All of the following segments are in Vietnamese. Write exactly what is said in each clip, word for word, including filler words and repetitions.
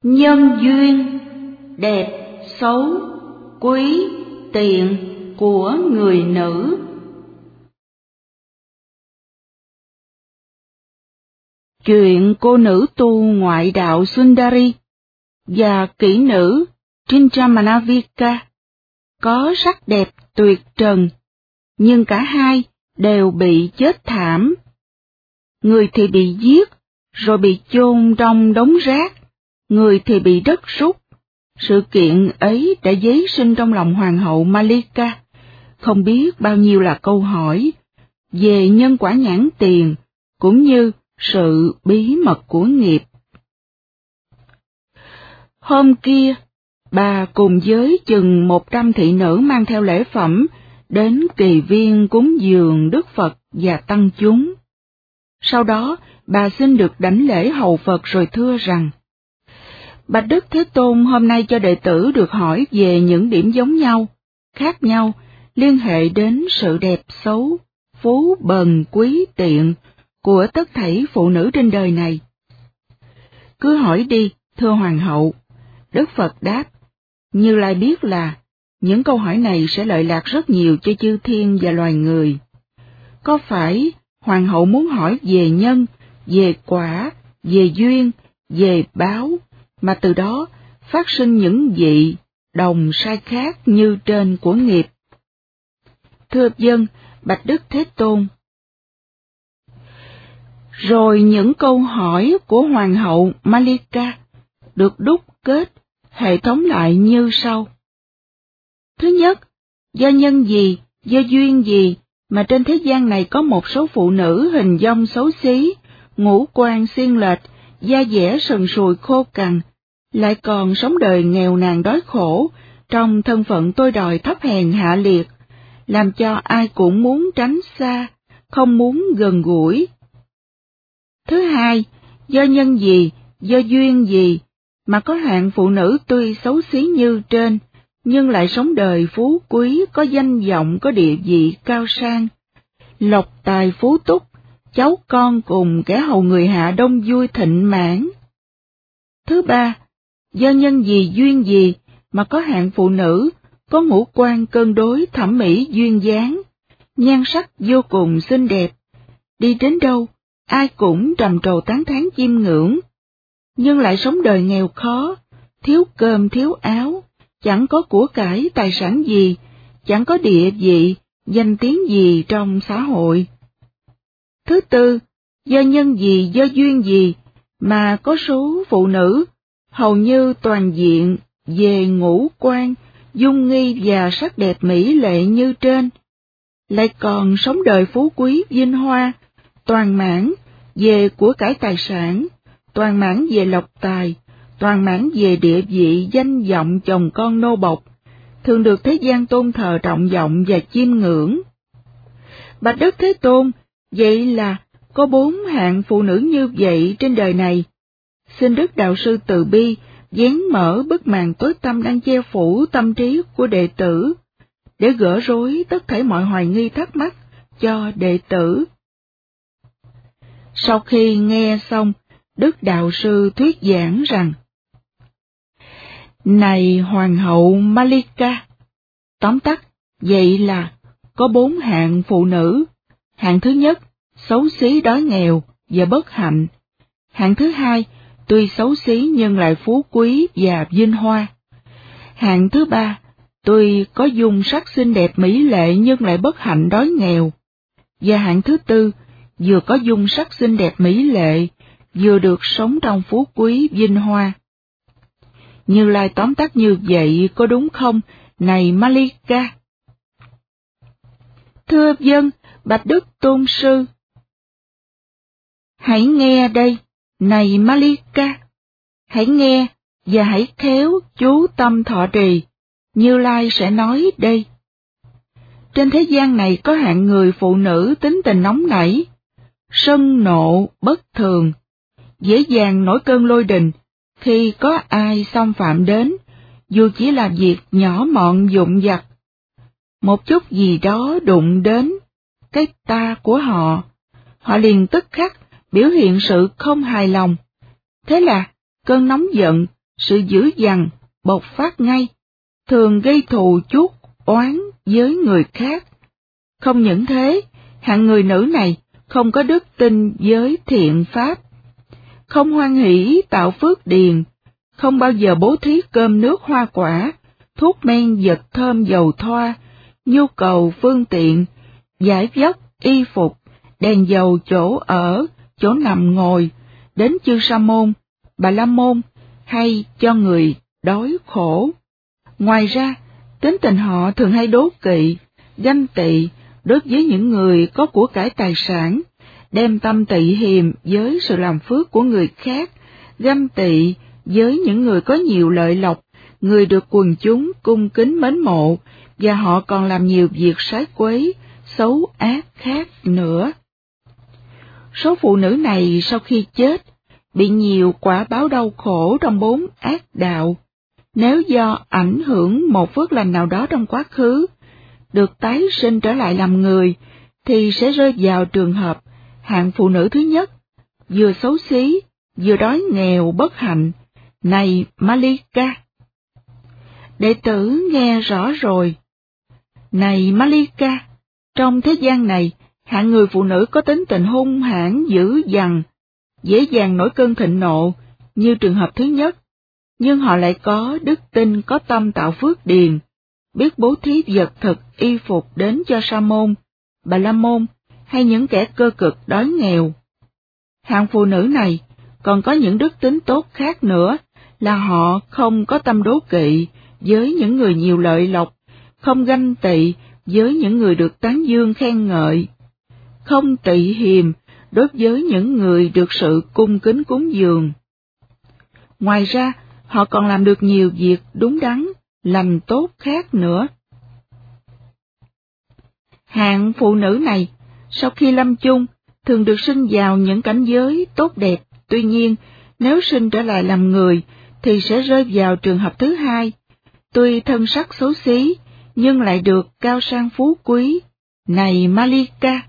nhân duyên, đẹp, xấu, quý, tiện của người nữ. Chuyện cô nữ tu ngoại đạo Sundari và kỹ nữ Chintramanavika có sắc đẹp tuyệt trần, nhưng cả hai đều bị chết thảm. Người thì bị giết, rồi bị chôn trong đống rác, người thì bị đất sút. Sự kiện ấy đã giấy sinh trong lòng hoàng hậu Malika không biết bao nhiêu là câu hỏi về nhân quả nhãn tiền cũng như sự bí mật của nghiệp. Hôm kia, bà cùng với chừng một trăm thị nữ mang theo lễ phẩm đến kỳ viên cúng dường Đức Phật và tăng chúng. Sau đó, bà xin được đảnh lễ hầu Phật rồi thưa rằng: Bạch Đức Thế Tôn hôm nay cho đệ tử được hỏi về những điểm giống nhau, khác nhau, liên hệ đến sự đẹp xấu, phú bần quý tiện của tất thảy phụ nữ trên đời này. Cứ hỏi đi, thưa Hoàng hậu. Đức Phật đáp: Như Lai biết là những câu hỏi này sẽ lợi lạc rất nhiều cho chư thiên và loài người. Có phải Hoàng hậu muốn hỏi về nhân, về quả, về duyên, về báo, mà từ đó phát sinh những vị đồng sai khác như trên của nghiệp? Thưa dân, Bạch Đức Thế Tôn. Rồi những câu hỏi của Hoàng hậu Malika được đúc kết, hệ thống lại như sau. Thứ nhất, do nhân gì, do duyên gì mà trên thế gian này có một số phụ nữ hình dong xấu xí, ngũ quan xiên lệch, da dẻ sần sùi khô cằn, lại còn sống đời nghèo nàn đói khổ, trong thân phận tôi đòi thấp hèn hạ liệt, làm cho ai cũng muốn tránh xa, không muốn gần gũi. Thứ hai, do nhân gì, do duyên gì mà có hạng phụ nữ tuy xấu xí như trên, nhưng lại sống đời phú quý, có danh vọng, có địa vị cao sang, lộc tài phú túc, cháu con cùng kẻ hầu người hạ đông vui thịnh mãn. Thứ ba, do nhân gì duyên gì mà có hạng phụ nữ có ngũ quan cân đối thẩm mỹ duyên dáng, nhan sắc vô cùng xinh đẹp, đi đến đâu ai cũng trầm trồ tán thán chiêm ngưỡng, nhưng lại sống đời nghèo khó, thiếu cơm thiếu áo, chẳng có của cải tài sản gì, chẳng có địa vị, danh tiếng gì trong xã hội. Thứ tư, do nhân gì, do duyên gì mà có số phụ nữ hầu như toàn diện về ngũ quan, dung nghi và sắc đẹp mỹ lệ như trên, lại còn sống đời phú quý vinh hoa, toàn mãn về của cải tài sản, toàn mãn về lộc tài, toàn mãn về địa vị danh vọng chồng con nô bộc, thường được thế gian tôn thờ trọng vọng và chiêm ngưỡng. Bạch Đức Thế Tôn, vậy là có bốn hạng phụ nữ như vậy trên đời này. Xin Đức Đạo Sư từ bi vén mở bức màn tối tăm đang che phủ tâm trí của đệ tử, để gỡ rối tất thảy mọi hoài nghi thắc mắc cho đệ tử. Sau khi nghe xong, Đức Đạo Sư thuyết giảng rằng: Này Hoàng hậu Malika, tóm tắt, vậy là có bốn hạng phụ nữ. Hạng thứ nhất, xấu xí đói nghèo và bất hạnh. Hạng thứ hai, tuy xấu xí nhưng lại phú quý và vinh hoa. Hạng thứ ba, tuy có dung sắc xinh đẹp mỹ lệ nhưng lại bất hạnh đói nghèo. Và hạng thứ tư, vừa có dung sắc xinh đẹp mỹ lệ, vừa được sống trong phú quý vinh hoa. Như Lai tóm tắt như vậy có đúng không, này Malika? Thưa vâng, Bạch Đức Tôn Sư. Hãy nghe đây, này Malika, hãy nghe và hãy khéo chú tâm thọ trì, Như Lai sẽ nói đây. Trên thế gian này có hạng người phụ nữ tính tình nóng nảy, sân nộ bất thường, dễ dàng nổi cơn lôi đình khi có ai xâm phạm đến, dù chỉ là việc nhỏ mọn vụn vặt. Một chút gì đó đụng đến cái ta của họ, họ liền tức khắc biểu hiện sự không hài lòng. Thế là cơn nóng giận sự dữ dằn bộc phát ngay, thường gây thù chuốc oán với người khác. Không những thế, hạng người nữ này không có đức tin với thiện pháp, không hoan hỷ tạo phước điền, không bao giờ bố thí cơm nước hoa quả, thuốc men vật thơm dầu thoa, nhu cầu phương tiện, giải vóc, y phục, đèn dầu chỗ ở, chỗ nằm ngồi, đến chư sa môn, bà la môn, hay cho người đói khổ. Ngoài ra, tính tình họ thường hay đố kỵ, ganh tị đối với những người có của cải tài sản, đem tâm tị hiềm với sự làm phước của người khác, ganh tị với những người có nhiều lợi lộc, người được quần chúng cung kính mến mộ, và họ còn làm nhiều việc sái quấy, xấu ác khác nữa. Số phụ nữ này sau khi chết, bị nhiều quả báo đau khổ trong bốn ác đạo. Nếu do ảnh hưởng một phước lành nào đó trong quá khứ, được tái sinh trở lại làm người, thì sẽ rơi vào trường hợp hạng phụ nữ thứ nhất, vừa xấu xí, vừa đói nghèo bất hạnh, này Malika. Đệ tử nghe rõ rồi. Này Malika, trong thế gian này, hạng người phụ nữ có tính tình hung hãn dữ dằn, dễ dàng nổi cơn thịnh nộ, như trường hợp thứ nhất, nhưng họ lại có đức tin, có tâm tạo phước điền, biết bố thí vật thực y phục đến cho sa môn, bà la môn, hay những kẻ cơ cực đói nghèo. Hạng phụ nữ này còn có những đức tính tốt khác nữa, là họ không có tâm đố kỵ với những người nhiều lợi lộc, không ganh tị với những người được tán dương khen ngợi, không tị hiềm đối với những người được sự cung kính cúng dường. Ngoài ra, họ còn làm được nhiều việc đúng đắn, lành tốt khác nữa. Hạng phụ nữ này, sau khi lâm chung, thường được sinh vào những cảnh giới tốt đẹp, tuy nhiên, nếu sinh trở lại làm người, thì sẽ rơi vào trường hợp thứ hai, tuy thân sắc xấu xí, nhưng lại được cao sang phú quý, này Malika.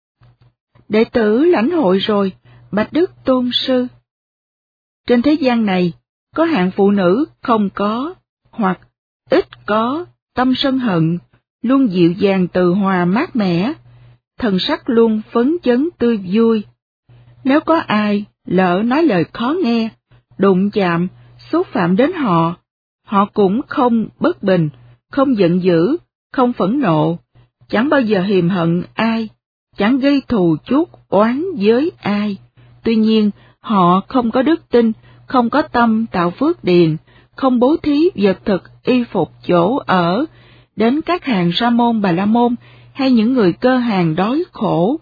Đệ tử lãnh hội rồi, bạch Đức Tôn Sư. Trên thế gian này, có hạng phụ nữ không có, hoặc ít có, tâm sân hận, luôn dịu dàng từ hòa mát mẻ, thần sắc luôn phấn chấn tươi vui. Nếu có ai lỡ nói lời khó nghe, đụng chạm, xúc phạm đến họ, họ cũng không bất bình, không giận dữ, không phẫn nộ, chẳng bao giờ hiềm hận ai, chẳng gây thù chuốc oán với ai. Tuy nhiên, họ không có đức tin, không có tâm tạo phước điền, không bố thí vật thực y phục chỗ ở đến các hàng sa môn bà la môn hay những người cơ hàn đói khổ.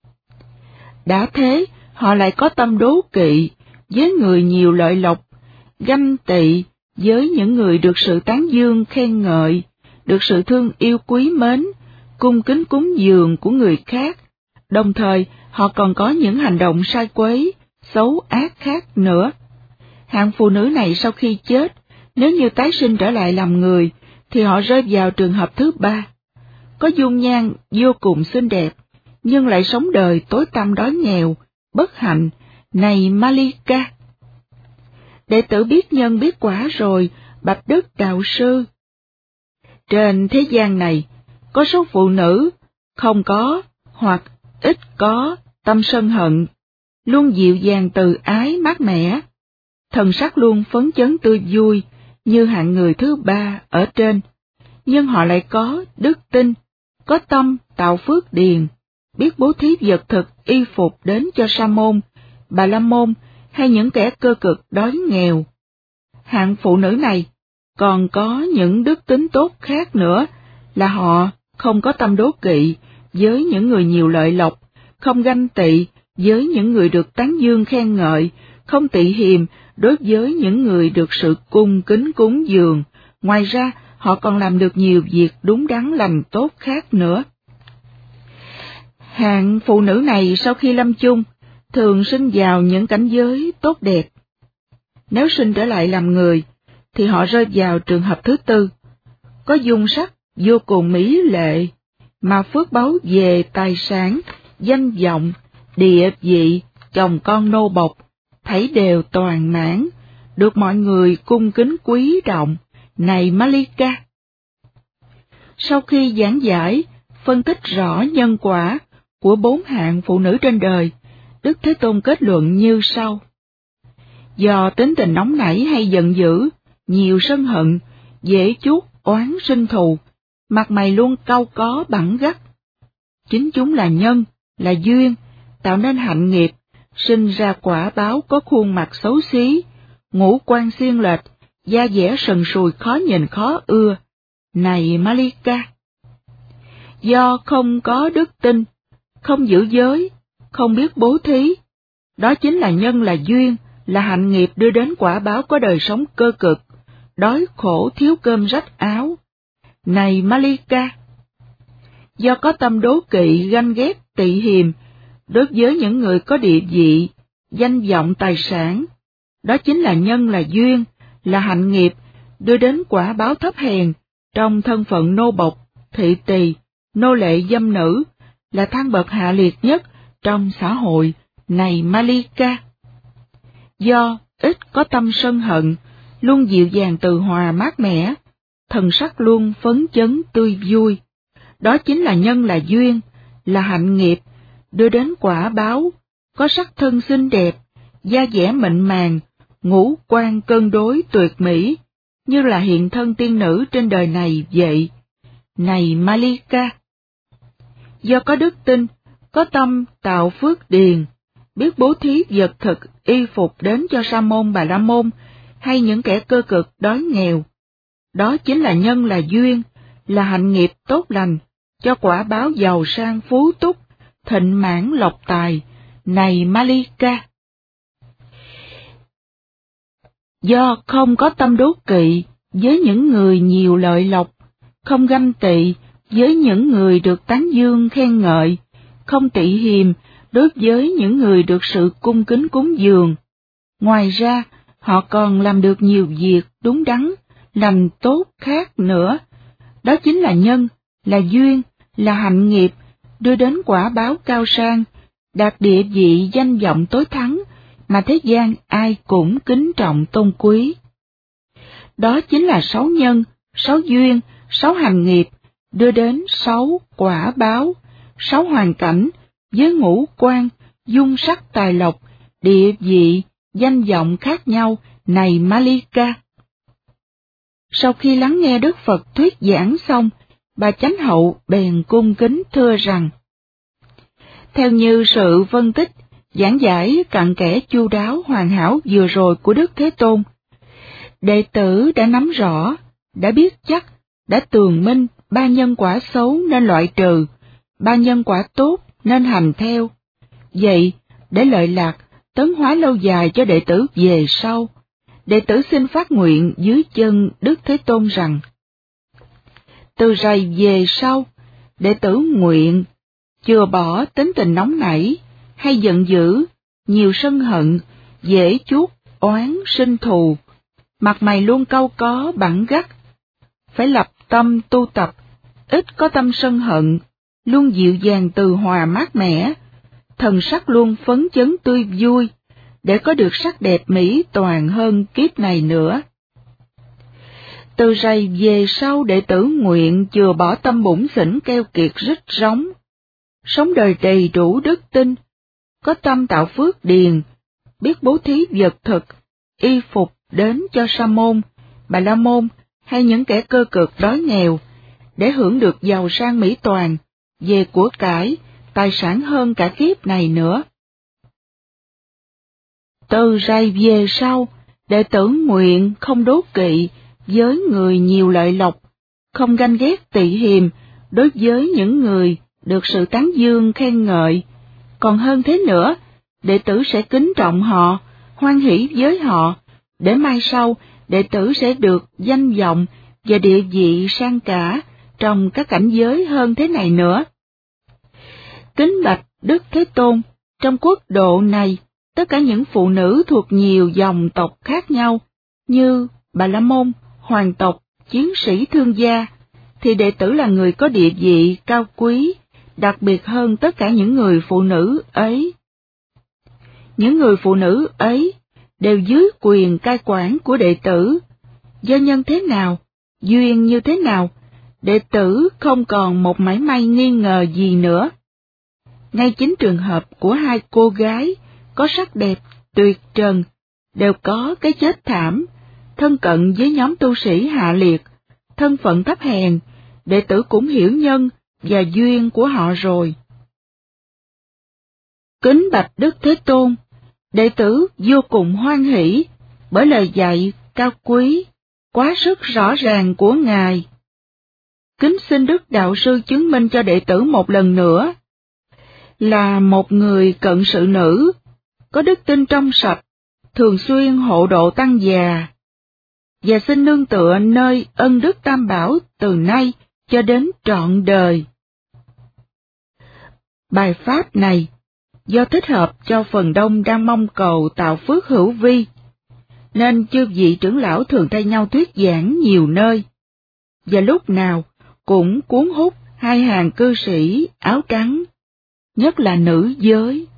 Đã thế, họ lại có tâm đố kỵ với người nhiều lợi lộc, ganh tị với những người được sự tán dương khen ngợi, được sự thương yêu quý mến, cung kính cúng dường của người khác. Đồng thời, họ còn có những hành động sai quấy, xấu ác khác nữa. Hạng phụ nữ này sau khi chết, nếu như tái sinh trở lại làm người, thì họ rơi vào trường hợp thứ ba. Có dung nhan vô cùng xinh đẹp, nhưng lại sống đời tối tăm đói nghèo, bất hạnh, này Malika. Đệ tử biết nhân biết quả rồi, bạch Đức Đạo Sư. Trên thế gian này, có số phụ nữ không có, hoặc ít có, tâm sân hận, luôn dịu dàng từ ái mát mẻ, thần sắc luôn phấn chấn tươi vui, như hạng người thứ ba ở trên, nhưng họ lại có đức tin, có tâm tạo phước điền, biết bố thí vật thực y phục đến cho sa môn, bà la môn hay những kẻ cơ cực đói nghèo. Hạng phụ nữ này còn có những đức tính tốt khác nữa, là họ không có tâm đố kỵ với những người nhiều lợi lộc, không ganh tị với những người được tán dương khen ngợi, không tị hiềm đối với những người được sự cung kính cúng dường. Ngoài ra, họ còn làm được nhiều việc đúng đắn lành tốt khác nữa. Hạng phụ nữ này sau khi lâm chung, thường sinh vào những cảnh giới tốt đẹp. Nếu sinh trở lại làm người, thì họ rơi vào trường hợp thứ tư. Có dung sắc vô cùng mỹ lệ, mà phước báu về tài sản, danh vọng, địa vị, chồng con nô bộc, thảy đều toàn mãn, được mọi người cung kính quý trọng, này Malika. Sau khi giảng giải, phân tích rõ nhân quả của bốn hạng phụ nữ trên đời, Đức Thế Tôn kết luận như sau. Do tính tình nóng nảy hay giận dữ, nhiều sân hận, dễ chuốc oán sinh thù, mặt mày luôn cau có bẵng gắt. Chính chúng là nhân, là duyên, tạo nên hạnh nghiệp, sinh ra quả báo có khuôn mặt xấu xí, ngũ quan xiên lệch, da dẻ sần sùi khó nhìn khó ưa. Này Malika! Do không có đức tin, không giữ giới, không biết bố thí, đó chính là nhân, là duyên, là hạnh nghiệp đưa đến quả báo có đời sống cơ cực, đói khổ thiếu cơm rách áo. Này Malika! Do có tâm đố kỵ, ganh ghét, tị hiềm, đối với những người có địa vị, danh vọng tài sản, đó chính là nhân, là duyên, là hạnh nghiệp, đưa đến quả báo thấp hèn, trong thân phận nô bộc, thị tỳ, nô lệ dâm nữ, là thang bậc hạ liệt nhất trong xã hội, này Malika. Do ít có tâm sân hận, luôn dịu dàng từ hòa mát mẻ, thần sắc luôn phấn chấn tươi vui, đó chính là nhân, là duyên, là hạnh nghiệp, đưa đến quả báo, có sắc thân xinh đẹp, da dẻ mịn màng, ngũ quan cân đối tuyệt mỹ, như là hiện thân tiên nữ trên đời này vậy. Này Malika! Do có đức tin, có tâm tạo phước điền, biết bố thí vật thực, y phục đến cho sa môn bà la môn, hay những kẻ cơ cực đói nghèo, đó chính là nhân, là duyên, là hạnh nghiệp tốt lành, cho quả báo giàu sang phú túc, thịnh mãn lộc tài, này Malika. Do không có tâm đố kỵ với những người nhiều lợi lộc, không ganh tị với những người được tán dương khen ngợi, không tị hiềm đối với những người được sự cung kính cúng dường. Ngoài ra, họ còn làm được nhiều việc đúng đắn, lành tốt khác nữa. Đó chính là nhân, là duyên, là hạnh nghiệp, đưa đến quả báo cao sang, đạt địa vị danh vọng tối thắng, mà thế gian ai cũng kính trọng tôn quý. Đó chính là sáu nhân, sáu duyên, sáu hành nghiệp, đưa đến sáu quả báo, sáu hoàn cảnh, với ngũ quan, dung sắc tài lộc, địa vị, danh vọng khác nhau, này Malika. Sau khi lắng nghe Đức Phật thuyết giảng xong, bà chánh hậu bèn cung kính thưa rằng: Theo như sự phân tích, giảng giải cặn kẽ chu đáo hoàn hảo vừa rồi của Đức Thế Tôn, đệ tử đã nắm rõ, đã biết chắc, đã tường minh ba nhân quả xấu nên loại trừ, ba nhân quả tốt nên hành theo. Vậy, để lợi lạc, tấn hóa lâu dài cho đệ tử về sau, đệ tử xin phát nguyện dưới chân Đức Thế Tôn rằng: Từ rày về sau, đệ tử nguyện chừa bỏ tính tình nóng nảy, hay giận dữ, nhiều sân hận, dễ chuốc oán sinh thù, mặt mày luôn cau có bẵng gắt, phải lập tâm tu tập, ít có tâm sân hận, luôn dịu dàng từ hòa mát mẻ, thần sắc luôn phấn chấn tươi vui, để có được sắc đẹp mỹ toàn hơn kiếp này nữa. Từ rày về sau, đệ tử nguyện chừa bỏ tâm bủn xỉn keo kiệt rít rống, sống đời đầy đủ đức tin, có tâm tạo phước điền, biết bố thí vật thực, y phục đến cho sa môn, bà la môn hay những kẻ cơ cực đói nghèo, để hưởng được giàu sang mỹ toàn, về của cải, tài sản hơn cả kiếp này nữa. Từ rày về sau, đệ tử nguyện không đố kỵ với người nhiều lợi lộc, không ganh ghét tị hiềm đối với những người được sự tán dương khen ngợi. Còn hơn thế nữa, đệ tử sẽ kính trọng họ, hoan hỷ với họ, để mai sau đệ tử sẽ được danh vọng và địa vị sang cả trong các cảnh giới hơn thế này nữa. Kính bạch Đức Thế Tôn, trong quốc độ này, tất cả những phụ nữ thuộc nhiều dòng tộc khác nhau, như Bà La Môn, hoàng tộc, chiến sĩ thương gia, thì đệ tử là người có địa vị cao quý, đặc biệt hơn tất cả những người phụ nữ ấy. Những người phụ nữ ấy đều dưới quyền cai quản của đệ tử. Do nhân thế nào, duyên như thế nào, đệ tử không còn một mảy may nghi ngờ gì nữa. Ngay chính trường hợp của hai cô gái có sắc đẹp tuyệt trần đều có cái chết thảm, thân cận với nhóm tu sĩ hạ liệt, thân phận thấp hèn, đệ tử cũng hiểu nhân và duyên của họ rồi. Kính bạch Đức Thế Tôn, đệ tử vô cùng hoan hỷ bởi lời dạy cao quý, quá sức rõ ràng của Ngài. Kính xin Đức Đạo Sư chứng minh cho đệ tử một lần nữa, là một người cận sự nữ, có đức tin trong sạch, thường xuyên hộ độ tăng già, và xin nương tựa nơi ân đức Tam Bảo từ nay cho đến trọn đời. Bài pháp này, do thích hợp cho phần đông đang mong cầu tạo phước hữu vi, nên chư vị trưởng lão thường thay nhau thuyết giảng nhiều nơi, và lúc nào cũng cuốn hút hai hàng cư sĩ áo trắng, nhất là nữ giới.